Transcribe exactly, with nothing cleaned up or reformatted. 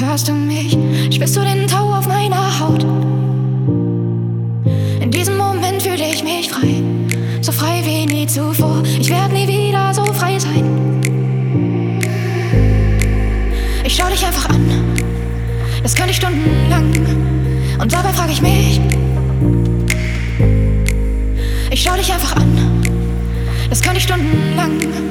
Hörst du mich? Spürst du den Tau auf meiner Haut? In diesem Moment fühle ich mich frei, so frei wie nie zuvor. Ich werde nie wieder so frei sein. Ich schau dich einfach an, das könnte ich stundenlang. Und dabei frage ich mich, ich schau dich einfach an, das könnte ich stundenlang.